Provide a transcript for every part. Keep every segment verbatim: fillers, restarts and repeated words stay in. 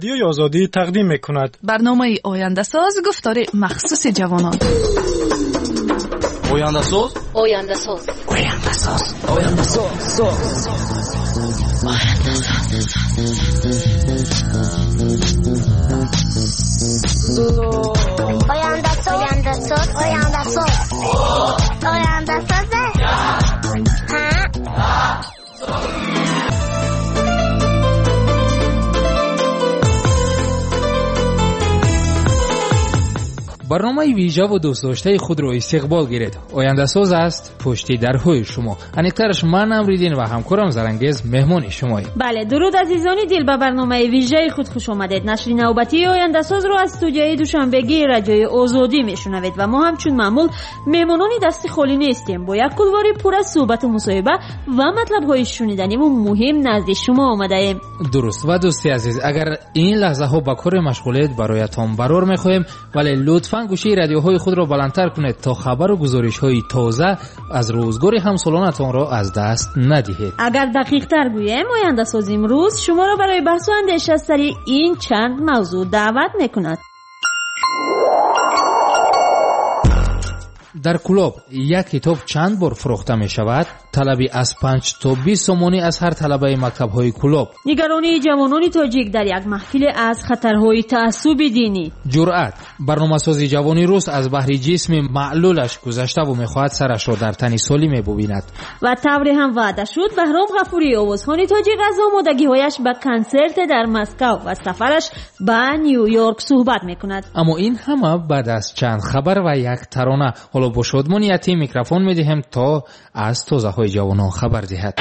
رادیوی آزادی تقدیم می‌کند برنامه آینده ساز گفتار مخصوص جوانان. آینده ساز آینده ساز آینده ساز آینده ساز آینده ساز آینده ساز آینده ساز آینده ساز برنامه ویژه و دوست داشته خود رو استقبال گیرید. آینده ساز است پشتی درهای شما. انیکترش من امریدین و همکارم زرنگیز مهمان شمایی. بله درود عزیزانی دل به برنامه ویژه خود خوش آمدید. نشر نوبتی آینده ساز رو از استودیوی دوشنبگی رادیوی آزادی میشنوید و ما همچون معمول مهمانانی دستی خالی نیستیم. با یک کلواری پر از صحبت و مصاحبه و مطلب های شنیدنی و مهم نزد شما آمده ایم. درست و دوستی عزیز، اگر این لحظه ها با کار مشغولید برایتان برار میخوایم، ولی لطفاً گوشی رادیوهای خود را بلندتر کنید تا خبر و گزارش‌های تازه از روزگار همسالانتان را از دست ندهید. اگر دقیق تر گویم آینده ساز امروز شما را برای بحث و اندیشه سر این چند موضوع دعوت میکند. در کلاب یک کتاب چند بار فروخته می شود؟ طلبی از پنج تا بیست سومانی از هر طلبه مکتب های کلاب. نگرانی جوانان تاجیک در یک محفل از خطرهای تعصب دینی. جرأت برنامه سازی جوانی روز از بحر جسم معلولش گذشته و میخواهد سرش را در تنی سالم ببیند. و طوری هم وعده شد بهرام غفوری آوازخوان تاجیک از آمادگی‌هایش به کنسرت در مسکو و سفرش به نیویورک صحبت میکند. اما این همه بعد از چند خبر و یک ترانه. حالا با شادمانیتی میکروفون میدهم تا از تازه های جوانان خبر دهد.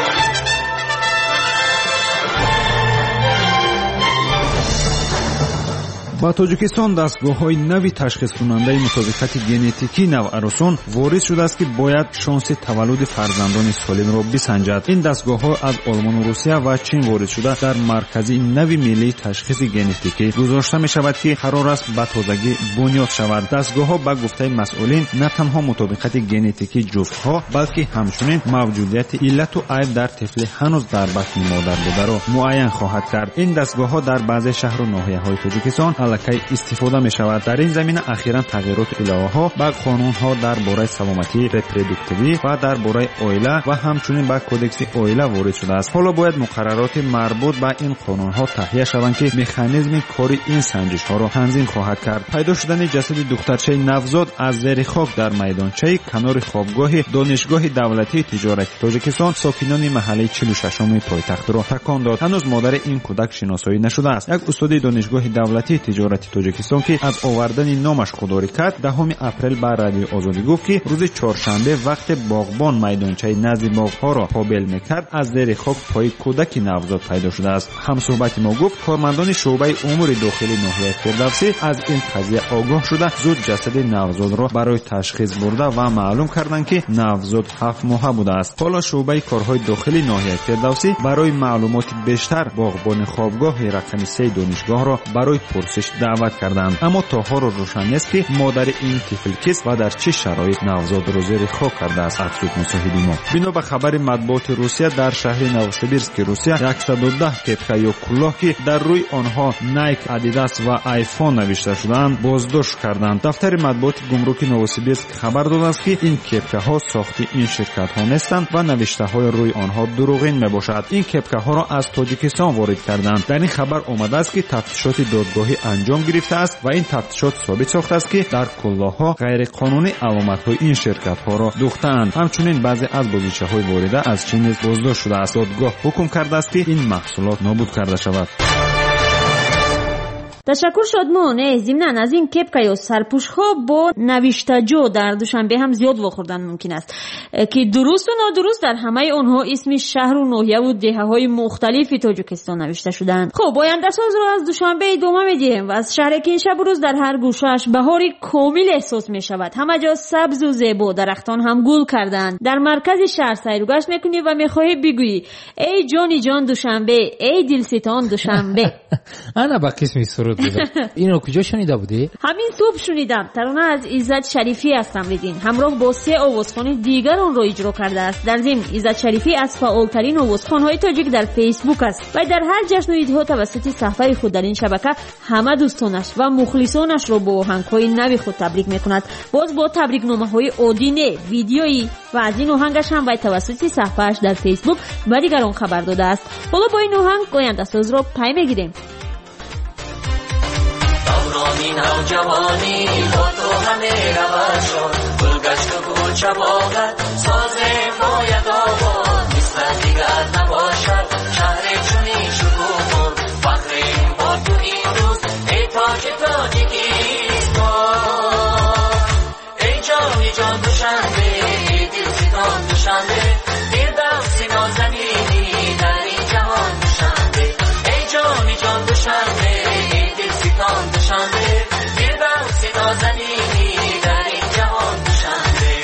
با تاجیکستان دستگاه‌های نوی تشخیص کننده مطابقت ژنتیکی نوآراسان وارد شده است که باید شانس تولد فرزندان سالم را بسنجد. این دستگاه‌ها از آلمان و روسیه و چین وارد شده در مرکزی نوی ملی تشخیص ژنتیکی گذاشته می‌شود که قرار است به تازگی بنیاد شود. دستگاه‌ها به گفته مسئولین نه تنها مطابقت ژنتیکی جفت‌ها بلکه همچنین موجودیت علت و عیب در طفل هنوز در بطن مادر بوده را معین خواهد کرد. این دستگاه‌ها در بعضی شهر و ناحیه‌های تاجیکستان الکی استفاده می شود. در این زمینه اخیراً تغییرات الهه ها به قانون ها درباره سلامتی رپرودوکتیوی و درباره عائله و همچنین به کودکس عائله وارد شده است. حالا باید مقررات مربوط به این قانون ها تهیه شوند که مکانیزم کاری این سنجش ها را تنظیم خواهد کرد. پیدا شدن جسد دخترچه نوزاد از زیر خاک در میدانچه کنار خوابگاه دانشگاه دولتی تجارتی تاجیکستان ساکنان محله چهل و ششم پایتخت را تکان داد. هنوز مادر این کودک شناسایی نشده است. یک استاد دانشگاه دولتی تجارتی تاجیکستان که از آوردن نامش خودداری کرد دهم اپریل بر رادیو آزادی گفت که روز چهارشنبه وقت باغبان میدانچه نزد باغها را قابل میکرد از زیر خاک پای کودک نوزاد پیدا شده است. همصحبت ما گفت کارمندان شعبه امور داخلی ناحیه فردوسی از این قضیه آگاه شده زود جسد نوزاد را برای تشخیص برده و معلوم کردند که نوزاد هفت ماهه بوده است. حالا شعبه کارهای داخلی ناحیه فردوسی برای معلومات بیشتر باغبان خوابگاه رقم سه دانشگاه را برای پرسش دعوت کردند، اما تا حال روشن نیست که مادر این طفل کیست و در چه شرایط نوزاد را زیر خاک کرده است. افزود مصاحبه ما بنا به خبر مطبوعات روسیه در شهر نووسیبیرسک روسیه صد و ده کپکا یا کلاه که در روی آنها نایک، آدیداس و آیفون نوشته شدند بازداشت کردند. دفتر مطبوعات گمرک نووسیبیرسک خبر داده است که این کپکاها ساخت این شرکت ها نیستند و نوشته های روی آنها دروغین میباشد. این کپکاها را از تاجیکستان وارد کردند. در این خبر آمده است که تفتیشات دادگاهی انجام گرفته است و این تفتیشات ثابت ساخته است که در کلاه‌ها غیر قانونی علامت‌های این شرکت‌ها را دوخته‌اند. همچنین بعضی از بازیچه‌های وارده از چین نیز بازداشت شده است. دادگاه حکم کرده است که این محصولات نابود کرده شود. تشکر شادمان. ضمن از این کپکا یا سرپوش ها با نوشته‌جو در دوشنبه هم زیاد واخوردن ممکن است که درست و نادرست در همه آنها اسم شهر و ناحیه و دهه‌های مختلفی تاجیکستان نوشته شدند. خب آینده ساز را از دوشنبه ادامه میدیم و از شهر که شب روز در هر گوشه‌اش بهاری کامل احساس می شود. همه جا سبز و زیبا، درختان هم گل کردند. در مرکز شهر سیر و گشت میکنی و میخواهی بگویی ای جانی جان دوشنبه، ای دلستان دوشنبه. انا با قسمی سرود بود. اینو کجا شنیده بودی؟ همین صبح شنیدم. ترانه از عزت شریفی است امریدین. همراه با سه آوازخوان دیگر اون رو اجرا کرده است. در ضمن عزت شریفی از فعالترین آوازخوان‌های تاجیک در فیسبوک است و در هر جشن و عیدها توسط صفحه خود در این شبکه همه دوستانش و مخلصانش رو با آهنگ‌های نو خود تبریک می‌کند. باز با تبریک‌نامه‌های عادی ویدیویی و از این آهنگش هم باید توسط صفحه‌اش در فیسبوک و دیگران خبر داده است. حالا با این آهنگ گوینده ساز رو پی میگیریم. دورانی نوجوانی با تو همه رود شد، گلگشت و گل چباغت ساز باید آباد، مثل دیگر نباشد شهر چونی شکوه، فخریم با تو این روز ای تاج تاجیکیستان. ای جانی جان دوشنبه ای دل ستان دوشنبه، دل دست نازنینی در این جهان دوشنبه. ای جانی جان دوشنبه ای دل ستان دوشنبه، دل دست نازنینی در این جهان دوشنبه.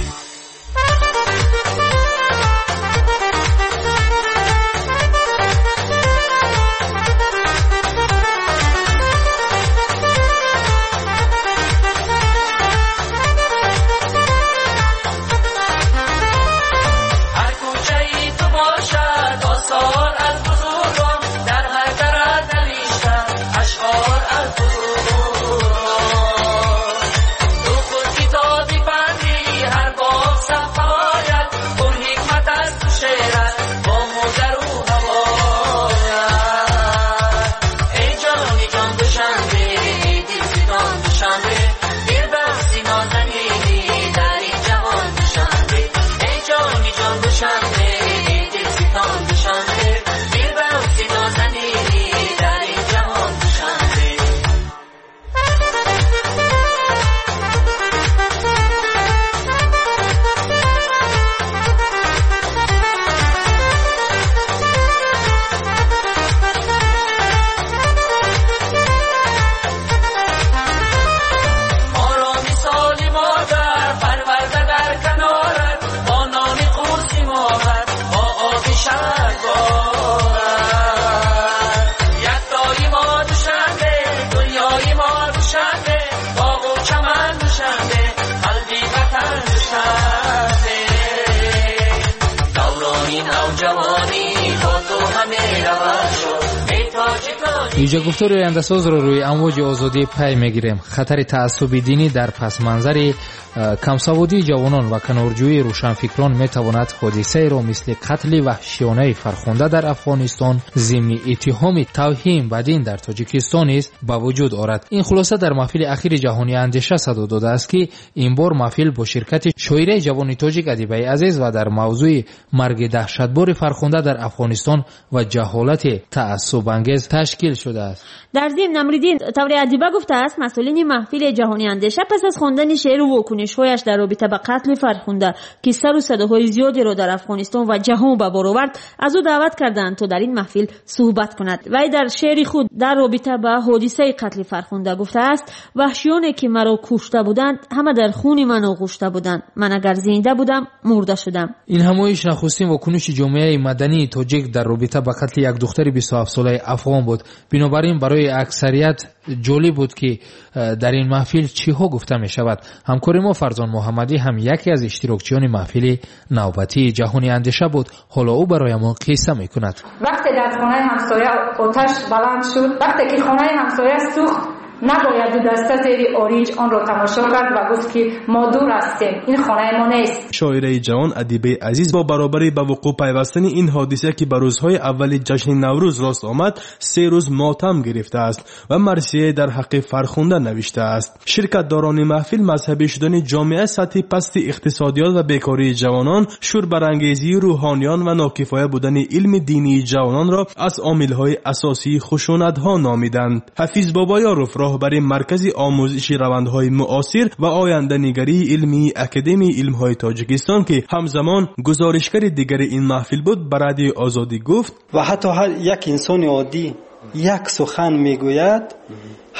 اینجا گفتار آینده‌ساز رو روی امواج آزادی پی میگیریم. خطر تعصب دینی در پس منظر کمسوادی جوانان و کنارجویی روشنفکران میتواند حادثه را مثل قتل وحشیانه فرخنده در افغانستان ضمن اتهام توهین به دین در تاجیکستان است به وجود آورد. این خلاصه در محفل اخیر جهانی اندیشه صدا داده است که این بار محفل با شرکت شاعر جوان تاجیک ادیبه عزیز و در موضوع مرگ دهشتبار فرخنده در افغانستان و جهالت تعصب انگیز تشکیل شده است. در ضمن نمریدین طور ادیبه گفته است مسئولین محفل جهانی اندیشه پس از خواندن شعر و واکنش‌هایش در رابطه با قتل فرخنده که سر و صداهای زیادی را در افغانستان و جهان به بار آورد از او دعوت کردند تا در این محفل صحبت کند. وی در شعر خود در رابطه با حادثه قتل فرخنده گفته است وحشیانی که مرا کشته بودند همه در خون من آغشته بودند، من اگر زنده بودم مرده شدم. این همایش نخستین واکنش جامعه مدنی تاجیک در رابطه با قتل یک دختر بیست و هفت ساله افغان بود. بنابراین برای اکثریت جالب بود که در این محفل چی ها گفته می شود. همکار ما فرزان محمدی هم یکی از اشتراکچیان محفل نوبتی جهانی اندیشه بود. حالا او برای ما قصه می کند. وقتی در خانه همسایه آتش بلند شد، وقتی که خانه همسایه سوخت، نباید دو دسته زیر اوریج آن را تماشا کرد و گفت که ما دور هستیم، این خانه ما نیست. شاعره جوان ادیبه عزیز با برابری به وقوع پیوستن این حادثه که بر روزهای اول جشن نوروز راست آمد سه روز ماتم گرفته است و مرثیه در حق فرخنده نوشته است. شرکت داران محفل مذهبی شدن جامعه سطح پست اقتصادیات و بیکاری جوانان، شور برانگیزی روحانیان و ناکفایه بودن علم دینی جوانان را از عامل‌های اساسی خشونت‌ها نامیدند. حفیظ بابایاروف راهبر مرکز آموزش روندهای معاصر و آینده نگری علمی اکادمی علم‌های تاجیکستان که همزمان گزارشگر دیگر این محفل بود به رادیو آزادی گفت و حتی هر یک انسان عادی یک سخن میگوید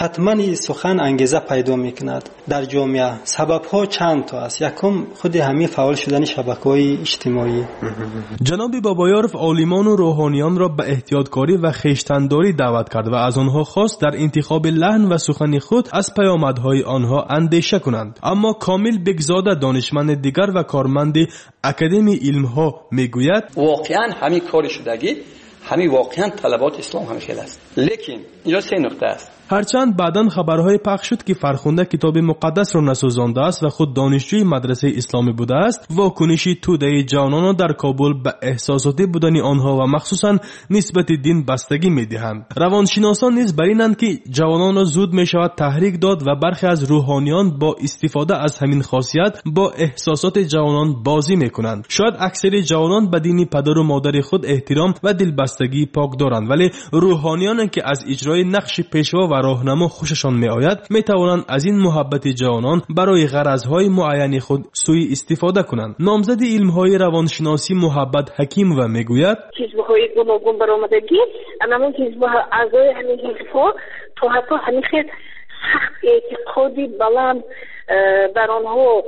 حتما این سخن انگیزه پیدا میکند در جامعه. سبب ها چند تا است. یکم خود همین فعال شدن شبکه‌های اجتماعی. جناب بابایارف عالمان و روحانیان را به احتیاطکاری و خویشتن‌داری دعوت کرد و از آنها خواست در انتخاب لحن و سخن خود از پیامدهای آنها اندیشه کنند. اما کامل بگزاده دانشمند دیگر و کارمند اکادمی علم‌ها میگوید واقعا همین کار شدگی همین واقعا طلبات اسلام همین خیلی است. لیکن اینجا سه نقطه است. هرچند بعداً خبرهای پخش شد که فرخنده کتاب مقدس را نسوزانده است و خود دانشجوی مدرسه اسلامی بوده است، واکنشی توده جوانان در کابل به احساساتی بودن آنها و مخصوصاً نسبت دین بستگی می‌دهند. روانشناسان نیز بر اینند که جوانان را زود می‌شود تحریک داد و برخی از روحانیان با استفاده از همین خاصیت با احساسات جوانان بازی می‌کنند. شاید اکثر جوانان به دین پدر و مادر خود احترام و دلبستگی پاک دارند، ولی روحانیان که از اجرای نقش پیشوا و راهنما خوششان می آید می توانند از این محبت جوانان برای غرضهای معین خود سوء استفاده کنند. نامزد علمهای روانشناسی محبت حکیم و می گوید حزب‌های گوناگون برآمدگی اما حزب‌ها اعضای همین حزب‌ها تو حتی همین خیلی سخت اعتقادی بلند در آنها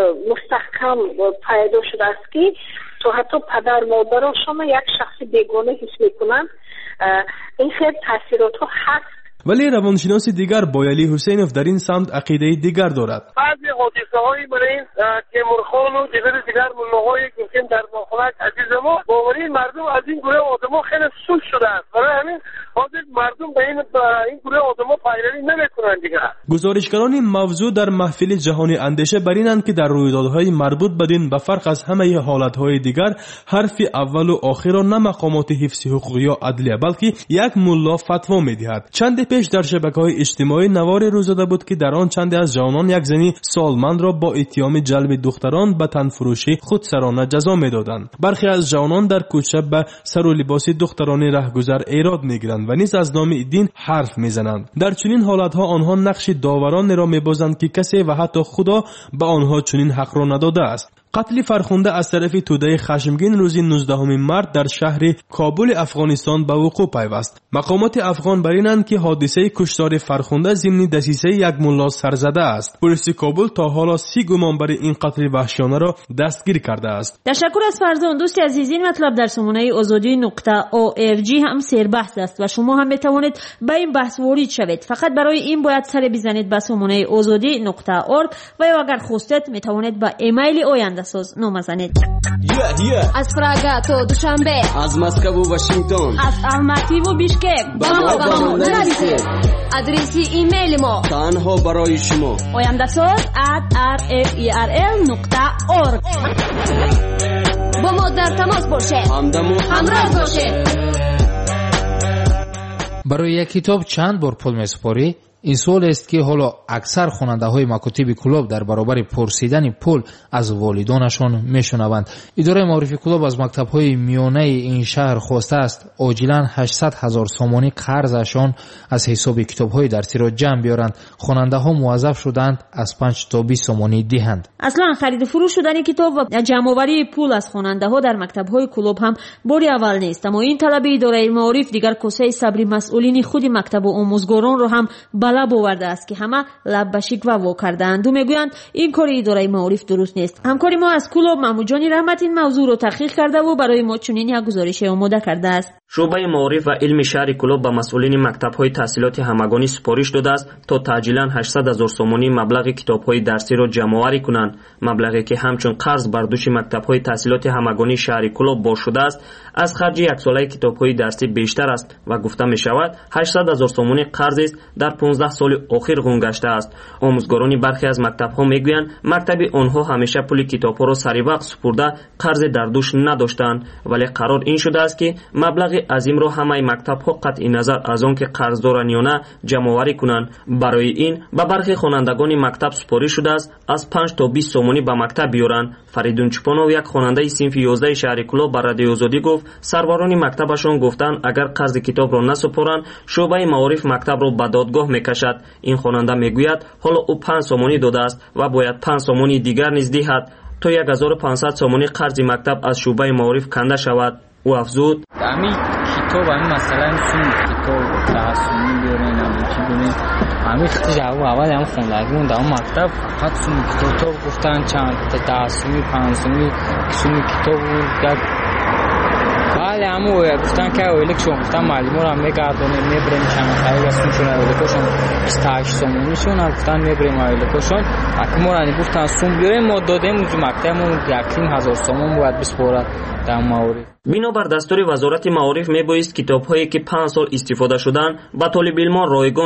مستحکم پیدا شده است که تو حتی پدر مادرشان یک شخص بیگانه حس میکنند. این خیلی تاثیرات ها هست. ولی روانشناس دیگر بایلی حسینوف در این سمت عقیده دیگر دارد. بعضی حادثه هایی برای تیمورخان و دیگر دیگر ملاهای که در مخالفت عزیز ما باوری مردم از این گروه آدما خیلی سوس شده است. برای همین حاضر مردم به این این گروه آدما پیروی نمیکنند دیگر. گزارشگران این موضوع در محفل جهانی اندیشه بر اینند که در رویدادهای مربوط به دین به فرق از همه حالتهای دیگر حرف اول و آخر را نه مقامات حفظ حقوق یا عدلیه بلکه یک ملا فتوا میدهد. چند پیش در شبکه‌های اجتماعی نواری روز داده بود که در آن چند از جوانان یک زنی سالمند را با اتهام جلب دختران به تنفروشی خودسرانه جزا می‌دادند. برخی از جوانان در کوچه به سر و لباس دختران رهگذر ایراد می‌گیرند و نیز از نام دین حرف می‌زنند. در چنین حالت‌ها آنها نقش داوران را می‌بازند که کسی و حتی خدا به آنها چنین حق را نداده است. قتل فرخنده از طرف توده خشمگین روز نوزدهم مارس در شهر کابل افغانستان به وقوع پیوست. مقامات افغان بر اینند که حادثه کشتار فرخنده ضمن دسیسه یک ملا سرزده است. پلیس کابل تا حالا سی گمانبر این قتل وحشیانه را دستگیر کرده است. تشکر از فرزان. دوستی عزیز، این مطلب در سامانه آزادی نقطه او ار جی هم سیر بحث است و شما هم میتوانید به این بحث وارد شوید. فقط برای این باید سر بزنید به سامانه آزادی نقطه اورگ و یا اگر خواستید میتوانید به ایمیل آینده ساز نامه زنید. yeah, yeah. از پراگ تا دوشنبه، از مسکو و واشنگتن، از الماتی و بیشکک با ما با ما نرسید. ادرسی ایمیل ما تنها برای شما آینده ساز ات آر اف ای آر ال نقطه اورگ. با ما در تماس باشه، همراه باشه. برای یک کتاب چند بار پول میسپاری؟ این سوال است که حالا اکثر خواننده های مکاتب کلوب در برابر پرسیدن پول از والدانشان میشنوند. اداره معارف کلوب از مکتب های میانه این شهر خواسته است عاجلا هشتصد هزار سومانی قرضشان از حساب کتاب های درسی را جمع بیارند. خواننده ها موظف شدند از پنج تا بیست سومانی دهند. اصلا خرید فروش شدن کتاب و جمع آوری پول از خواننده ها در مکتب های کلوب هم باری اول نیست، اما این طلب اداره معارف دیگر کوسه صبری مسئولین خود مکتب و آموزگاران را هم لب آورده است که همه لب به شکوه وا کردند و میگویند این کار اداره معارف درست نیست. همکاری ما از کلوب محمود جانی رحمت این موضوع را تحقیق کرده و برای ما چنین یک گزارش آماده کرده است. شعبه معارف و علم شهر کلوب به مسئولین مکتب‌های تحصیلات همگانی سپارش داده است تا تعجیلاً هشتصد هزار سومانی مبلغ کتاب‌های درسی را جمع‌آوری کنند. مبلغی که همچون قرض بر دوش مکتب‌های تحصیلات همگانی شهر کلوب باز شده است از خرج یک ساله کتاب‌های درسی بیشتر است و گفته می‌شود هشتصد هزار سومانی قرض است در پانزده سال اخیر گم گشته است. آموزگاران برخی از مکتب‌ها میگویند مکتب آنها همیشه پول کتاب‌ها را سری وقت سپرده قرض در دوش نداشتند، ولی قرار این شده است که مبلغ عظیم را همه مکتب‌ها قطع نظر از آن که قرضداران یا نه جمع‌آوری کنند. برای این به برخی خوانندگان مکتب سپارش شده است از پنج تا بیست سومانی به مکتب بیارند. فریدون چپانو یک خواننده صنف یازده شهر کلوب بر رادیو آزادی گفت سروران مکتبشان گفتند اگر قرض کتاب را نسپارند شعبه معارف مکتب را به دادگاه میکشد. این خواننده میگوید حالا او پنج سومانی داده است و باید پنج سومانی دیگر نیز دهد تا یک هزار و پانصد سومانی قرض مکتب از شعبه معارف کنده شود. او افزود امی کتاب همین مثلا سوم کتاب تحصیلی بیارین همین چی بیارین همین خیلی جواب اول هم خوندگی اون در مکتب فقط سوم کتاب گفتن چند تحصیلی پنجمی سوم کتاب بود ولی همون گفتن که اویلک شما گفتن معلومه رو هم میگردونیم میبریم چند خیلی اسمشون اویلکشون بیست و هشت سومونیشون گفتن میبریم اویلکشون اگه ما رانی گفتن سوم بیاریم ما دادیم اونجا مکتبمون یکیم هزار سومون باید بسپارد در معارف. بنابر دستور وزارت معارف میبایست کتاب‌هایی که پنج سال استفاده شدن به طالب علمان رایگان